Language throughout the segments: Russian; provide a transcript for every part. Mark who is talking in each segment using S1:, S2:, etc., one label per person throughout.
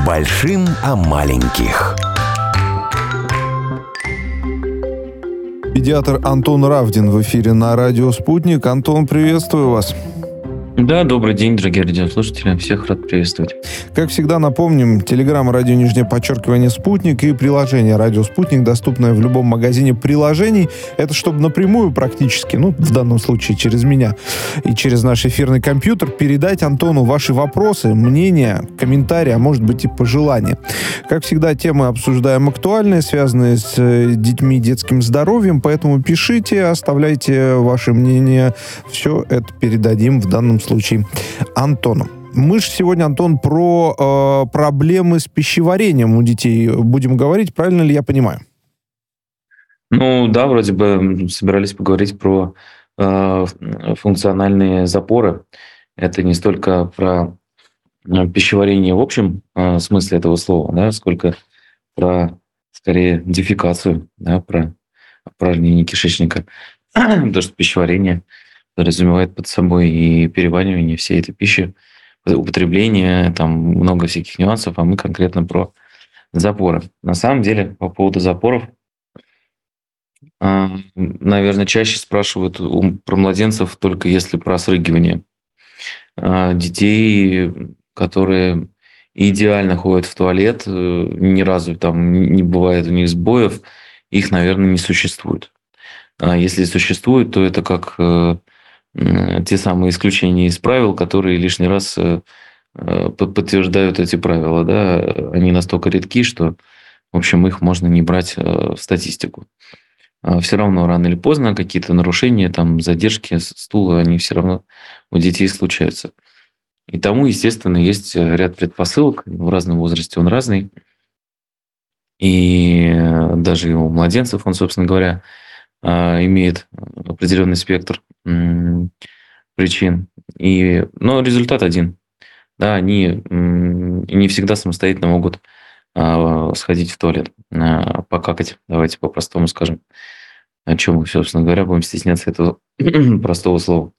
S1: большим о маленьких.
S2: Педиатр Антон Равдин в эфире на радио «Спутник». Антон, приветствую вас.
S3: Да, добрый день, дорогие радиослушатели. Всех рад приветствовать.
S2: Как всегда, напомним, телеграм радио _Спутник и приложение радио Спутник, доступное в любом магазине приложений. Это чтобы напрямую практически, в данном случае через меня и через наш эфирный компьютер, передать Антону ваши вопросы, мнения, комментарии, а может быть и пожелания. Как всегда, темы обсуждаем актуальные, связанные с детьми и детским здоровьем, поэтому пишите, оставляйте ваше мнение. Все это передадим в данном случае Антону. Мы же сегодня, Антон, про проблемы с пищеварением у детей будем говорить. Правильно ли я понимаю?
S3: Да, вроде бы собирались поговорить про функциональные запоры. Это не столько про пищеварение в общем смысле этого слова, да, сколько про, скорее, дефекацию, да, про опорожнение кишечника. Потому что пищеварение подразумевает под собой и переваривание всей этой пищи, употребление, там много всяких нюансов, а мы конкретно про запоры. На самом деле, по поводу запоров, наверное, чаще спрашивают про младенцев только если про срыгивание. Детей, которые идеально ходят в туалет, ни разу там не бывает у них сбоев, их, наверное, не существует. А если существует, то это как те самые исключения из правил, которые лишний раз подтверждают эти правила. Да? Они настолько редки, что, в общем, их можно не брать в статистику. Все равно рано или поздно какие-то нарушения, там, задержки стула, они все равно у детей случаются. И тому, естественно, есть ряд предпосылок. В разном возрасте он разный. И даже у младенцев он, собственно говоря, имеет определенный спектр причин. Но результат один. Да, они не всегда самостоятельно могут сходить в туалет, покакать. Давайте по-простому скажем. О чем мы, собственно говоря, будем стесняться этого простого слова.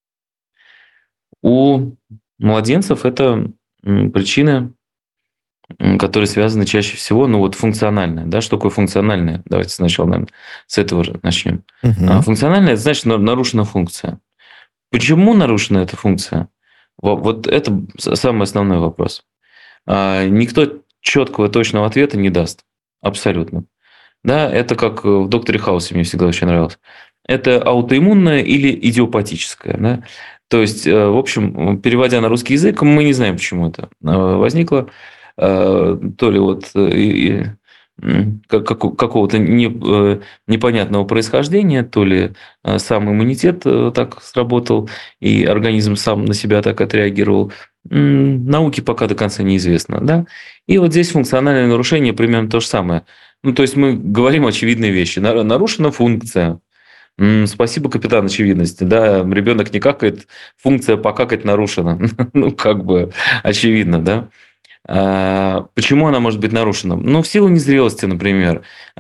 S3: У младенцев это причины, которые связаны чаще всего, функциональное. Да? Что такое функциональное? Давайте сначала, наверное, с этого же начнем. Функциональное – это значит, нарушена функция. Почему нарушена эта функция? Вот это самый основной вопрос. Никто четкого, точного ответа не даст. Абсолютно. Да, это как в «Докторе Хаусе» мне всегда очень нравилось. Это аутоиммунное или идиопатическое. Да? То есть, в общем, переводя на русский язык, мы не знаем, почему это возникло. То ли какого-то непонятного происхождения, то ли сам иммунитет так сработал, и организм сам на себя так отреагировал. Науке пока до конца неизвестно. Да? И вот здесь функциональное нарушение примерно то же самое. То есть, мы говорим очевидные вещи. Нарушена функция. Спасибо, капитан очевидности. Да? Ребенок не какает, функция покакать нарушена. Очевидно, да? Почему она может быть нарушена? В силу незрелости, например.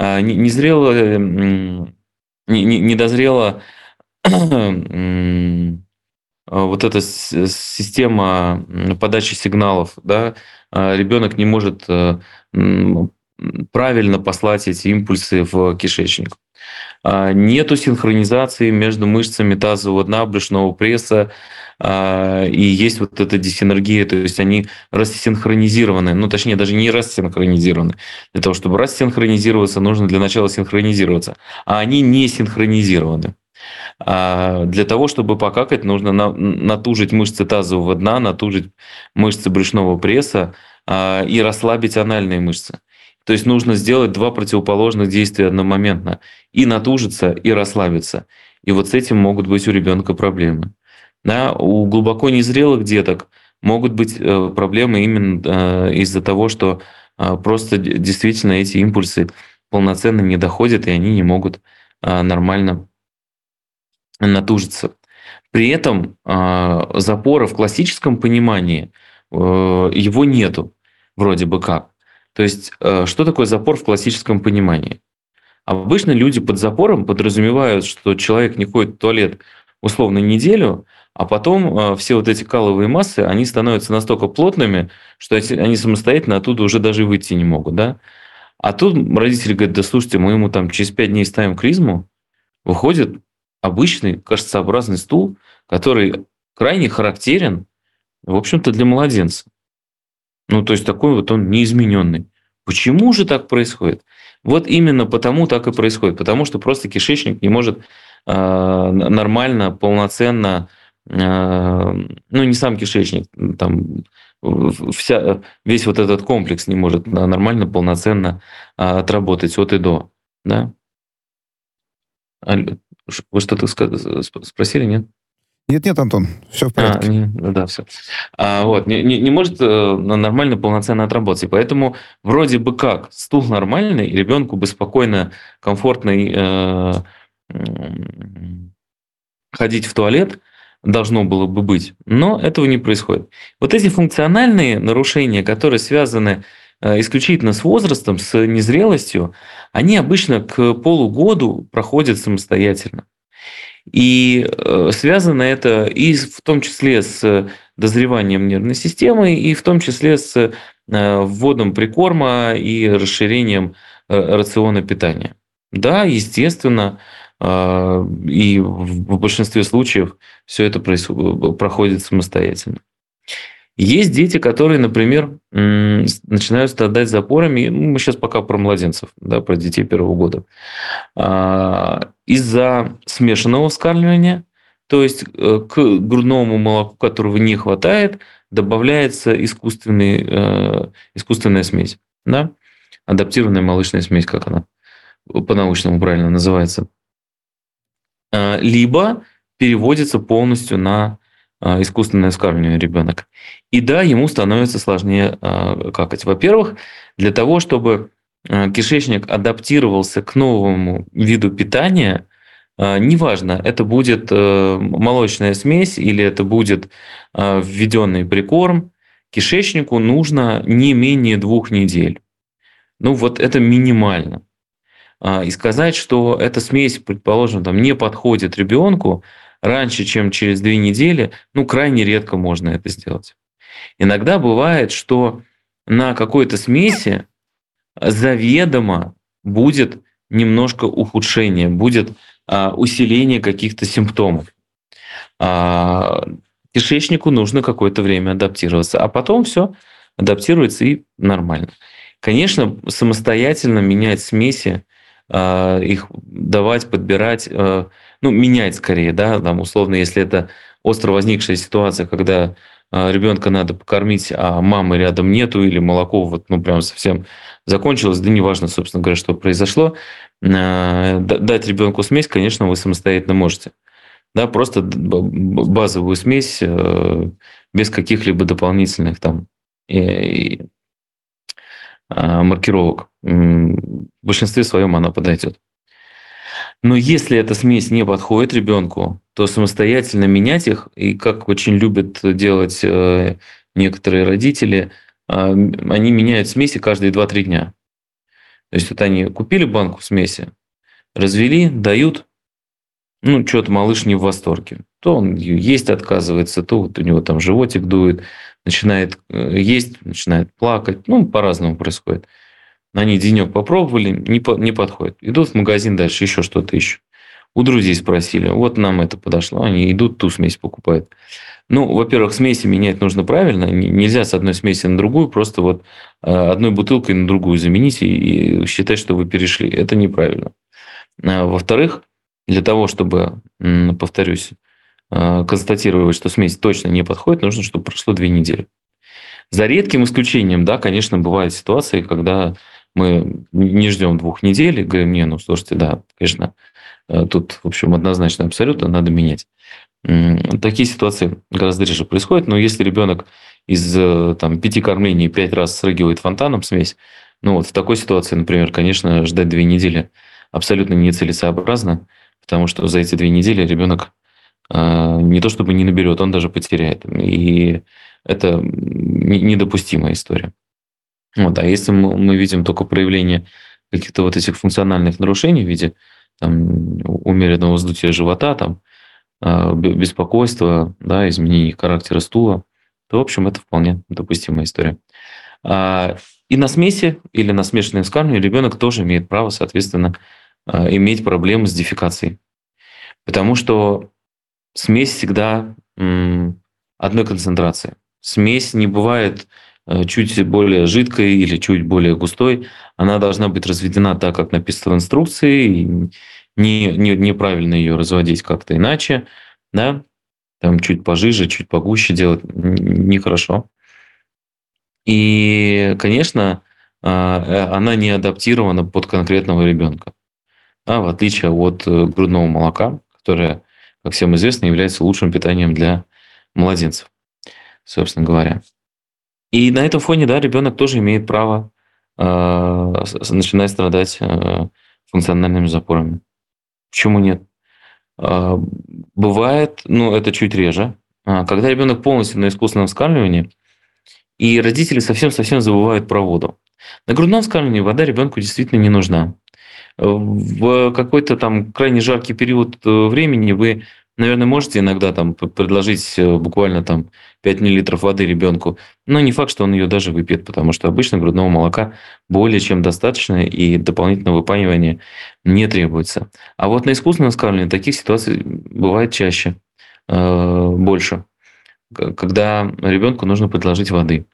S3: Недозрела вот эта система подачи сигналов. Да? Ребенок не может правильно послать эти импульсы в кишечник. Нету синхронизации между мышцами тазового дна, брюшного пресса, и есть вот эта дисинергия, то есть они рассинхронизированы, точнее, даже не рассинхронизированы. Для того, чтобы рассинхронизироваться, нужно для начала синхронизироваться. А они не синхронизированы. Для того, чтобы покакать, нужно натужить мышцы тазового дна, натужить мышцы брюшного пресса и расслабить анальные мышцы. То есть нужно сделать два противоположных действия одномоментно. И натужиться, и расслабиться. И вот с этим могут быть у ребенка проблемы. Да? У глубоко незрелых деток могут быть проблемы именно из-за того, что просто действительно эти импульсы полноценно не доходят, и они не могут нормально натужиться. При этом запора в классическом понимании его нету, вроде бы как. То есть, что такое запор в классическом понимании? Обычно люди под запором подразумевают, что человек не ходит в туалет условно неделю, а потом все вот эти каловые массы, они становятся настолько плотными, что они самостоятельно оттуда уже даже выйти не могут, да. А тут родители говорят, да слушайте, мы ему там через 5 дней ставим клизму, выходит обычный кашцеобразный стул, который крайне характерен, в общем-то, для младенца. Ну, то есть такой вот он неизмененный. Почему же так происходит? Вот именно потому так и происходит. Потому что просто кишечник не может нормально, полноценно, ну, не сам кишечник, там весь вот этот комплекс не может нормально, полноценно отработать от и до. Да? Вы что-то спросили, нет?
S2: Нет, Антон, все в порядке.
S3: Да, все. Вот, не может нормально, полноценно отработать. И поэтому вроде бы как стул нормальный, и ребенку бы спокойно, комфортно ходить в туалет должно было бы быть, но этого не происходит. Вот эти функциональные нарушения, которые связаны исключительно с возрастом, с незрелостью, они обычно к полугоду проходят самостоятельно. И связано это и в том числе с дозреванием нервной системы, и в том числе с вводом прикорма и расширением рациона питания. Да, естественно, и в большинстве случаев все это проходит самостоятельно. Есть дети, которые, например, начинают страдать запорами. Мы сейчас пока про младенцев, да, про детей первого года. Из-за смешанного вскармливания, то есть к грудному молоку, которого не хватает, добавляется искусственная смесь. Да? Адаптированная молочная смесь, как она по-научному правильно называется. Либо переводится полностью на искусственное вскармливание ребенок. И да, ему становится сложнее какать. Во-первых, для того, чтобы кишечник адаптировался к новому виду питания, неважно, это будет молочная смесь или это будет введенный прикорм, кишечнику нужно не менее 2 недель. Ну вот это минимально. И сказать, что эта смесь, предположим, там, не подходит ребенку раньше, чем через 2 недели, ну, крайне редко можно это сделать. Иногда бывает, что на какой-то смеси заведомо будет немножко ухудшение, будет усиление каких-то симптомов. Кишечнику нужно какое-то время адаптироваться, а потом все адаптируется и нормально. Конечно, самостоятельно менять смеси, их давать, подбирать, ну, менять скорее, да, там, условно, если это остро возникшая ситуация, когда ребенка надо покормить, а мамы рядом нету, или молоко вот, ну, прям совсем закончилось, да неважно, собственно говоря, что произошло, дать ребенку смесь, конечно, вы самостоятельно можете. Да, просто базовую смесь без каких-либо дополнительных там маркировок. В большинстве своем она подойдет. Но если эта смесь не подходит ребенку, то самостоятельно менять их, и как очень любят делать некоторые родители, они меняют смеси каждые 2-3 дня. То есть вот они купили банку смеси, развели, дают, ну, что-то малыш не в восторге. То он есть отказывается, то вот у него там животик дует, начинает есть, начинает плакать. Ну, по-разному происходит. Они денек попробовали, не подходит. Идут в магазин дальше, еще что-то ищут. У друзей спросили, вот нам это подошло. Они идут, ту смесь покупают. Ну, во-первых, смеси менять нужно правильно. Нельзя с одной смеси на другую просто вот одной бутылкой на другую заменить и считать, что вы перешли. Это неправильно. Во-вторых, для того, чтобы, повторюсь, констатировать, что смесь точно не подходит, нужно, чтобы прошло 2 недели. За редким исключением, да, конечно, бывают ситуации, когда мы не ждем 2 недель и говорим, не, ну, слушайте, да, конечно, тут, в общем, однозначно, абсолютно надо менять. Такие ситуации гораздо реже происходят, но если ребенок из там, 5 кормлений 5 раз срыгивает фонтаном смесь, ну, вот в такой ситуации, например, конечно, ждать 2 недели абсолютно нецелесообразно, потому что за эти 2 недели ребенок не то чтобы не наберет, он даже потеряет. И это недопустимая история. Вот. А если мы видим только проявление каких-то вот этих функциональных нарушений в виде там, умеренного вздутия живота, там, беспокойства, да, изменение характера стула, то, в общем, это вполне допустимая история. И на смеси или на смешанной вскармливании ребенок тоже имеет право, соответственно, иметь проблемы с дефекацией. Потому что смесь всегда одной концентрации. Смесь не бывает чуть более жидкой или чуть более густой. Она должна быть разведена так, как написано в инструкции, и неправильно ее разводить как-то иначе. Да? Там чуть пожиже, чуть погуще делать нехорошо. И, конечно, она не адаптирована под конкретного ребенка. В отличие от грудного молока, которое, как всем известно, является лучшим питанием для младенцев, собственно говоря. И на этом фоне, да, ребенок тоже имеет право начинать страдать функциональными запорами. Почему нет? Бывает, это чуть реже, когда ребенок полностью на искусственном вскармливании, и родители совсем-совсем забывают про воду. На грудном вскармливании вода ребенку действительно не нужна. В какой-то там крайне жаркий период времени вы, наверное, можете иногда там предложить буквально там 5 мл воды ребенку, но не факт, что он ее даже выпьет, потому что обычно грудного молока более чем достаточно, и дополнительного выпаивания не требуется. А вот на искусственном вскармливании таких ситуаций бывает чаще, больше, когда ребенку нужно предложить воды.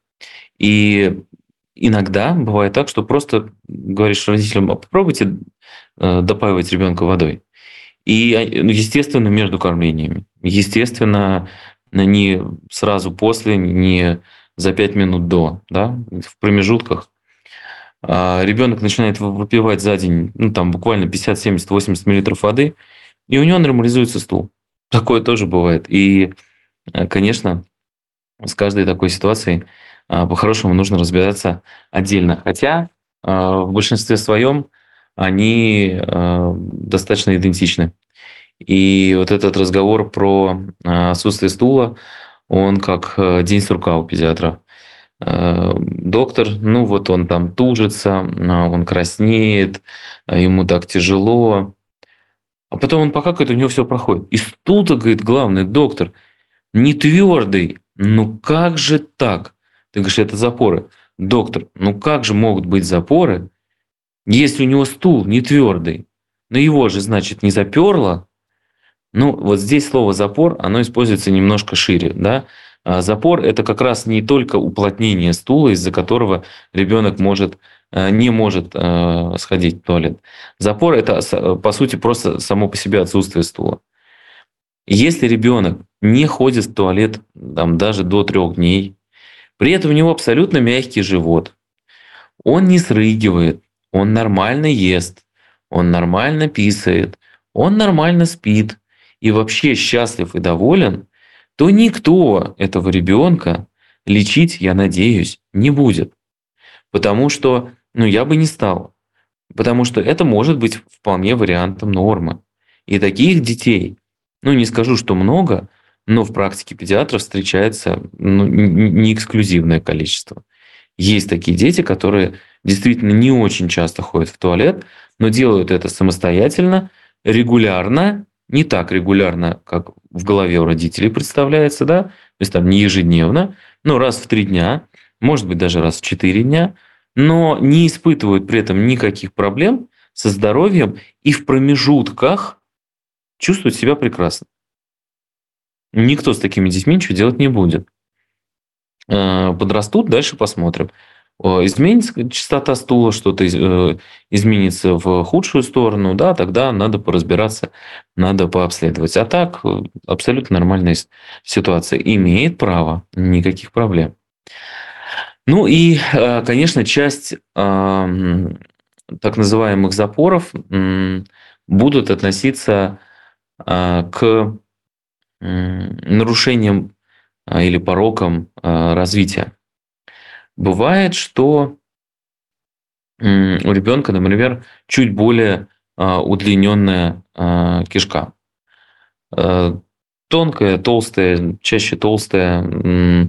S3: И иногда бывает так, что просто говоришь родителям: попробуйте допаивать ребенка водой. И, естественно, между кормлениями. Естественно, не сразу после, не за 5 минут до, да, в промежутках. Ребенок начинает выпивать за день там буквально 50, 70, 80 мл воды, и у него нормализуется стул. Такое тоже бывает. И, конечно, с каждой такой ситуацией по-хорошему нужно разбираться отдельно. Хотя в большинстве своем они достаточно идентичны. И вот этот разговор про отсутствие стула, он как день сурка у педиатра. Доктор, он там тужится, он краснеет, ему так тяжело. А потом он покакает, у него все проходит. И стул-то, говорит, главный доктор, не твердый. Как же так? Ты говоришь, это запоры. Доктор, как же могут быть запоры, если у него стул не твердый? Его же, значит, не заперло. Вот здесь слово «запор», оно используется немножко шире. Да? Запор – это как раз не только уплотнение стула, из-за которого ребенок не может сходить в туалет. Запор – это, по сути, просто само по себе отсутствие стула. Если ребенок не ходит в туалет даже до 3 дней, при этом у него абсолютно мягкий живот, он не срыгивает, он нормально ест, он нормально писает, он нормально спит и вообще счастлив и доволен, то никто этого ребенка лечить, я надеюсь, не будет. Потому что, я бы не стал. Потому что это может быть вполне вариантом нормы. И таких детей, не скажу, что много, но в практике педиатров встречается не эксклюзивное количество. Есть такие дети, которые действительно не очень часто ходят в туалет, но делают это самостоятельно, регулярно, не так регулярно, как в голове у родителей представляется, да, то есть не ежедневно, но раз в 3 дня, может быть, даже раз в 4 дня, но не испытывают при этом никаких проблем со здоровьем и в промежутках чувствуют себя прекрасно. Никто с такими детьми ничего делать не будет. Подрастут, дальше посмотрим. Изменится частота стула, что-то изменится в худшую сторону, да, тогда надо поразбираться, надо пообследовать. А так, абсолютно нормальная ситуация. Имеет право, никаких проблем. И, конечно, часть так называемых запоров будут относиться к нарушениям или порокам развития. Бывает, что у ребенка, например, чуть более удлиненная кишка. Тонкая, толстая, чаще толстая,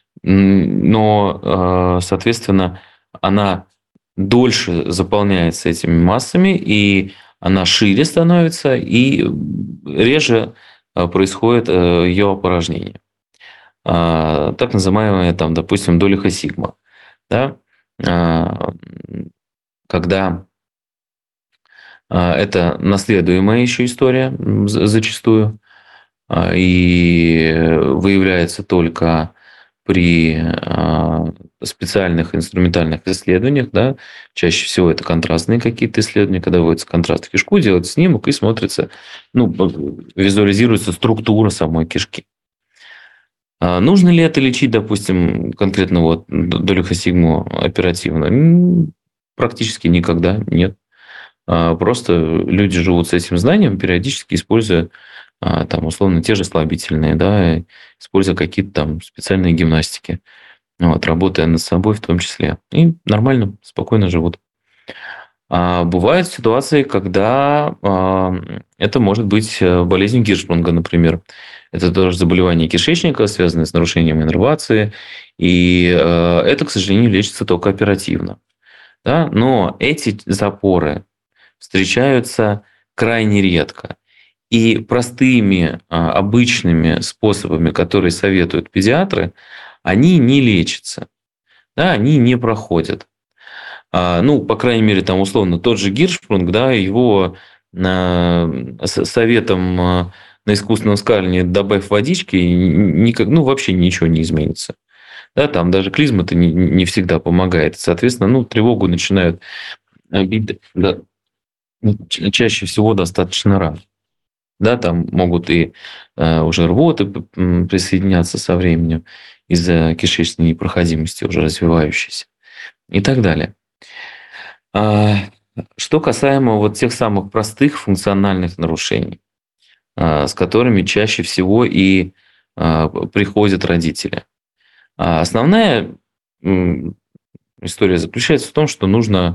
S3: но, соответственно, она дольше заполняется этими массами, и она шире становится, и реже происходит ее опорожнение. Так называемая, там, допустим, долиха сигма. Да? Когда это наследуемая еще история зачастую, и выявляется только при специальных инструментальных исследованиях, да, чаще всего это контрастные какие-то исследования, когда вводится контраст в кишку, делается снимок и смотрится, визуализируется структура самой кишки. Нужно ли это лечить, допустим, конкретно вот долихосигму оперативно? Практически никогда нет. Просто люди живут с этим знанием, периодически используя там, условно, те же слабительные, да, используя какие-то там специальные гимнастики, вот, работая над собой в том числе. И нормально, спокойно живут. Бывают ситуации, когда это может быть болезнь Гиршспронга, например. Это тоже заболевание кишечника, связанное с нарушением иннервации. И это, к сожалению, лечится только оперативно. Да? Но эти запоры встречаются крайне редко. И простыми, обычными способами, которые советуют педиатры, они не лечатся. Да, они не проходят. По крайней мере, там, условно, тот же Гиршспронг, да, его советом на искусственном скаливании добавь водички, вообще ничего не изменится. Да, там даже клизма-то не всегда помогает. Соответственно, тревогу начинают бить чаще всего достаточно рано. Да, там могут и уже рвоты присоединяться со временем из-за кишечной непроходимости уже развивающейся и так далее. Что касаемо вот тех самых простых функциональных нарушений, с которыми чаще всего и приходят родители. Основная история заключается в том, что нужно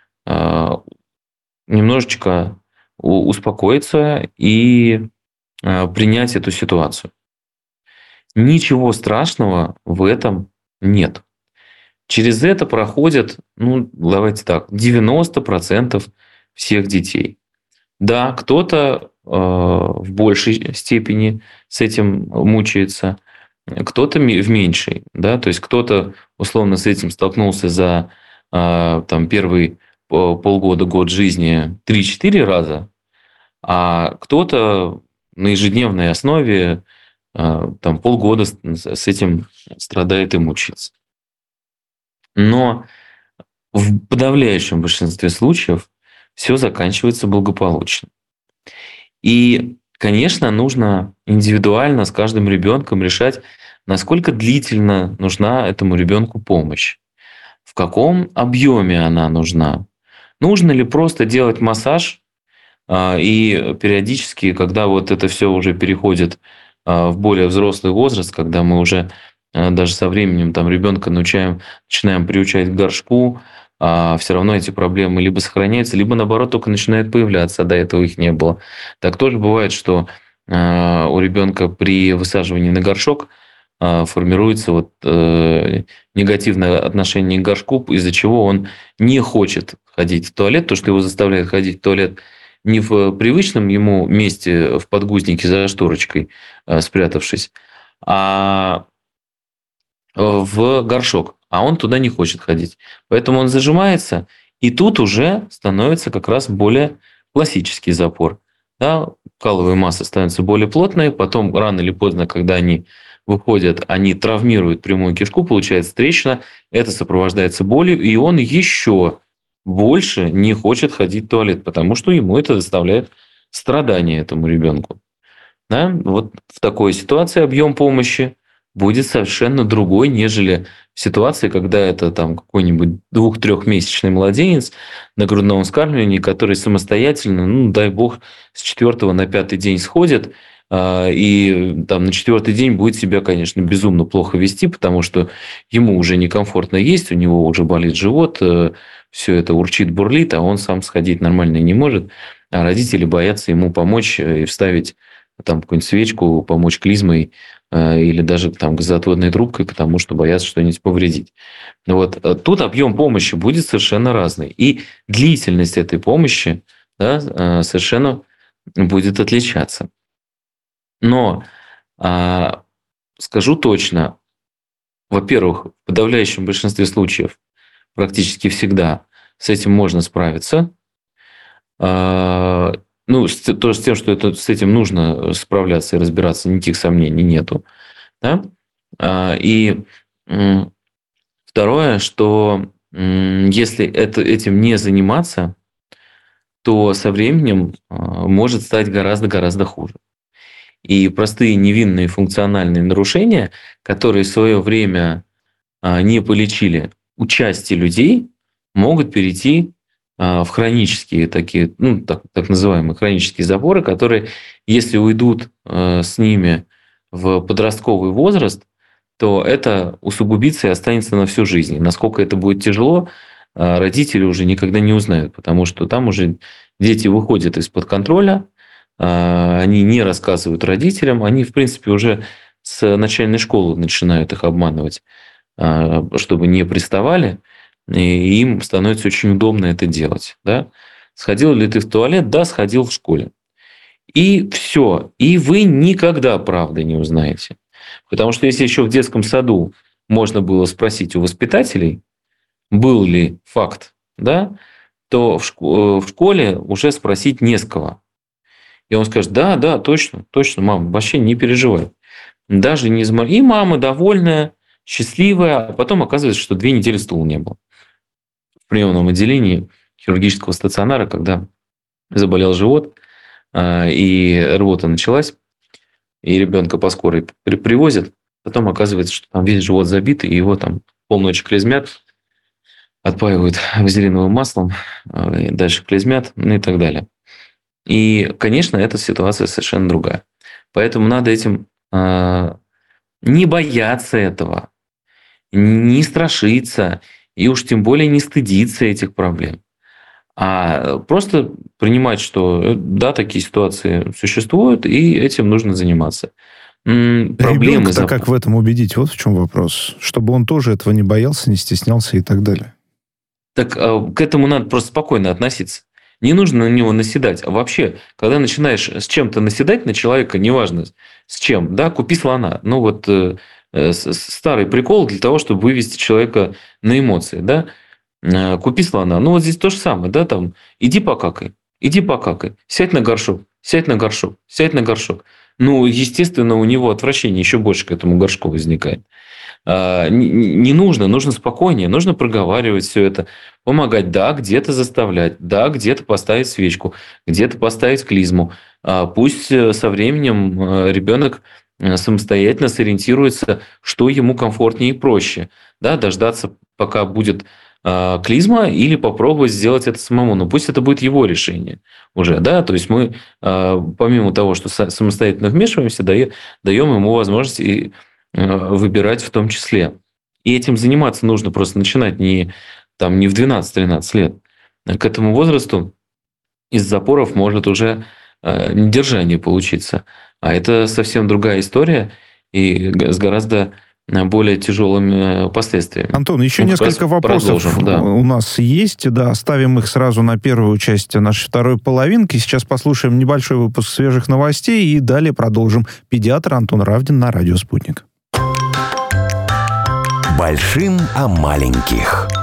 S3: немножечко успокоиться и принять эту ситуацию. Ничего страшного в этом нет. Через это проходят, давайте так, 90% всех детей. Да, кто-то в большей степени с этим мучается, кто-то в меньшей. Да? То есть кто-то условно с этим столкнулся за первый полгода, год жизни 3-4 раза, а кто-то на ежедневной основе полгода с этим страдает и мучается. Но в подавляющем большинстве случаев все заканчивается благополучно. И, конечно, нужно индивидуально с каждым ребенком решать, насколько длительно нужна этому ребенку помощь, в каком объеме она нужна. Нужно ли просто делать массаж, и периодически, когда вот это все уже переходит в более взрослый возраст, когда мы уже даже со временем ребенка начинаем приучать к горшку, все равно эти проблемы либо сохраняются, либо наоборот только начинают появляться, а до этого их не было. Так тоже бывает, что у ребенка при высаживании на горшок формируется негативное отношение к горшку, из-за чего он не хочет ходить в туалет, то, что его заставляет ходить в туалет не в привычном ему месте в подгузнике за шторочкой спрятавшись, а в горшок, а он туда не хочет ходить. Поэтому он зажимается, и тут уже становится как раз более классический запор. Да? Каловые массы становятся более плотные, потом рано или поздно, когда они выходят, они травмируют прямую кишку, получается трещина, это сопровождается болью, и он еще больше не хочет ходить в туалет, потому что ему это доставляет страдания этому ребенку. Да? Вот в такой ситуации объем помощи будет совершенно другой, нежели в ситуации, когда это какой-нибудь 2-3-месячный младенец на грудном вскармливании, который самостоятельно, дай бог, с 4 на 5 день сходит, и на 4-й день будет себя, конечно, безумно плохо вести, потому что ему уже некомфортно есть, у него уже болит живот, все это урчит, бурлит, а он сам сходить нормально не может, а родители боятся ему помочь и вставить какую-нибудь свечку, помочь клизмой или даже газоотводной трубкой, потому что боятся что-нибудь повредить. Тут объем помощи будет совершенно разный. И длительность этой помощи совершенно будет отличаться. Но скажу точно, во-первых, в подавляющем большинстве случаев, практически всегда, с этим можно справиться. Тоже с тем, что с этим нужно справляться и разбираться, никаких сомнений нету. Да? И второе, что если этим не заниматься, то со временем может стать гораздо-гораздо хуже. И простые невинные функциональные нарушения, которые в свое время не полечили у части людей, могут перейти в хронические такие, так называемые хронические заборы, которые, если уйдут с ними в подростковый возраст, то это усугубится и останется на всю жизнь. И насколько это будет тяжело, родители уже никогда не узнают, потому что там уже дети выходят из-под контроля, они не рассказывают родителям, они, в принципе, уже с начальной школы начинают их обманывать, чтобы не приставали, и им становится очень удобно это делать. Да? Сходил ли ты в туалет? Да, сходил в школе. И все. И вы никогда правды не узнаете. Потому что если еще в детском саду можно было спросить у воспитателей, был ли факт, да, то в школе уже спросить не с кого. И он скажет, да, точно, мама, вообще не переживай. Даже не И мама довольная, счастливая, а потом оказывается, что 2 недели стула не было. В приемном отделении хирургического стационара, когда заболел живот, и рвота началась, и ребенка по скорой привозят, потом оказывается, что там весь живот забит, и его там полночи клизмят, отпаивают вазелиновым маслом, дальше клизмят, и так далее. И, конечно, эта ситуация совершенно другая. Поэтому надо этим не бояться этого, не страшиться, и уж тем более не стыдиться этих проблем. А просто принимать, что да, такие ситуации существуют, и этим нужно заниматься.
S2: Ребенка-то как в этом убедить? Вот в чем вопрос. Чтобы он тоже этого не боялся, не стеснялся и так далее.
S3: Так к этому надо просто спокойно относиться. Не нужно на него наседать. А вообще, когда начинаешь с чем-то наседать на человека, неважно с чем, да, купи слона. Старый прикол для того, чтобы вывести человека на эмоции, да. Купи слона. Вот здесь то же самое, да, там, иди покакай, сядь на горшок. Естественно, у него отвращение еще больше к этому горшку возникает. Не нужно спокойнее, нужно проговаривать все это, помогать, да, где-то заставлять, да, где-то поставить свечку, где-то поставить клизму. Пусть со временем ребенок самостоятельно сориентируется, что ему комфортнее и проще. Да, дождаться, пока будет клизма, или попробовать сделать это самому. Но пусть это будет его решение уже. Да? То есть мы, помимо того, что самостоятельно вмешиваемся, даем ему возможность и выбирать в том числе. И этим заниматься нужно просто начинать не в 12-13 лет. К этому возрасту из запоров может уже недержание получиться. А это совсем другая история и с гораздо более тяжелыми последствиями.
S2: Антон, еще несколько вопросов у нас есть. Да, оставим их сразу на первую часть нашей второй половинки. Сейчас послушаем небольшой выпуск свежих новостей и далее продолжим. Педиатр Антон Равдин на радио «Спутник».
S1: Большим о маленьких.